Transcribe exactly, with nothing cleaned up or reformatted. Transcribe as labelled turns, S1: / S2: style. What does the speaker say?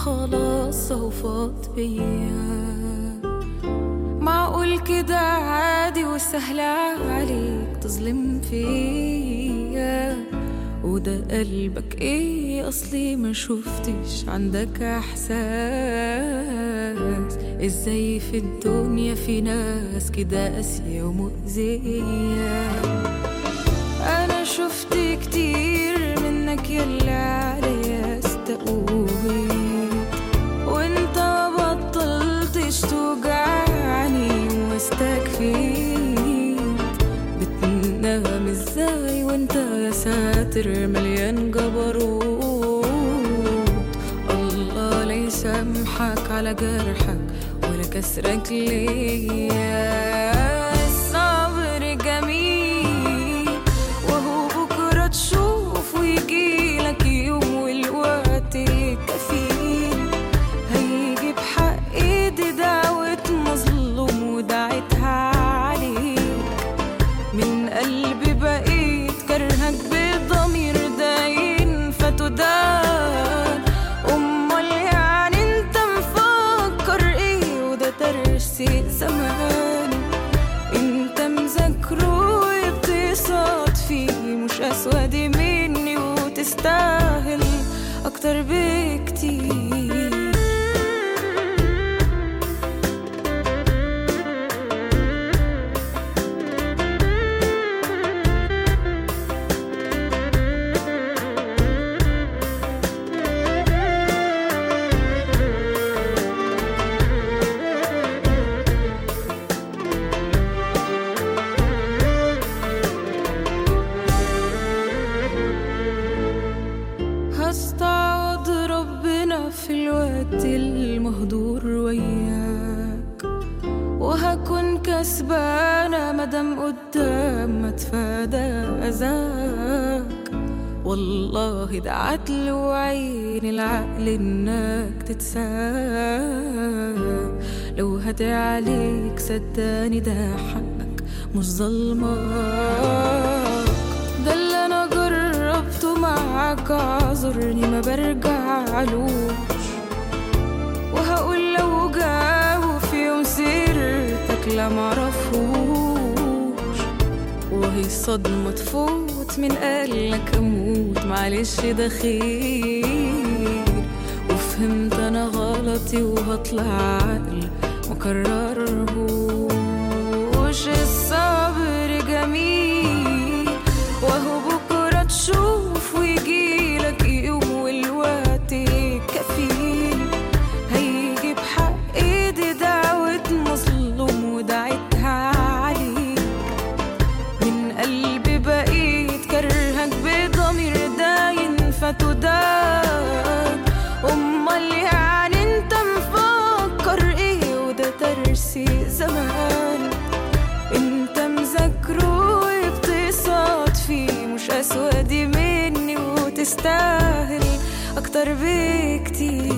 S1: خلاص هو فاض بيا. معقول كده عادي وسهل عليك تظلم فيا؟ وده قلبك ايه؟ اصلي ما شفتش عندك احساس. ازاي في الدنيا في ناس كده قاسية ومؤذية؟ انا شفت كتير منك يلي عليا استقويت، وانت ما بطلتش توجعني واستكفيت. بتنام ازاي وانت يا ساتر مليان جبروت؟ الله لا يسامحك على جرحك ولا كسرك ليا. الصبر جميل وهو بكرة تشوف ويجيلك يوم والوقت كفيل. هيجي بحق ايدي دعوة مظلوم ودعيتها عليك. من قلبي بقيت كرهك بضمير داين فتدان. امال يعني انت مفكر ايه؟ وده ترسي زمان انت مذاكره وبتصاد فيه. مش اسود مني وتستاهل اكتر بكتير. هستعوض ربنا في الوقت المهدور وياك، وهكون كسبانة مدام قدام ما تفادى أذاك. والله ده عدل وعين العقل إنك تتساب. لو هدي عليك صدقني ده حقك مش ظلمك. ده اللي أنا جربته معاك اعذرني ما برجعلوش. وهقول لو جاو في يوم سيرتك لا معرفوش. وهي صدمة تفوت من قالك اموت معلش ده خير. وفهمت انا غلطي وهطلع عقل مكررهوش. الصبر جميل وهو بكرة تشوف ويجيلك يوم والوقت كفيل. هيجي بحق ايدي دعوة مظلوم ودعيتها عليك. من قلبي بقيت كرهك بضمير داين فتدان. امال يعني انت مفكر ايه؟ وده ترسي زمان انت مذاكره وبتصاد فيه. مش اسود مني وتستاهل اكتر بكتير.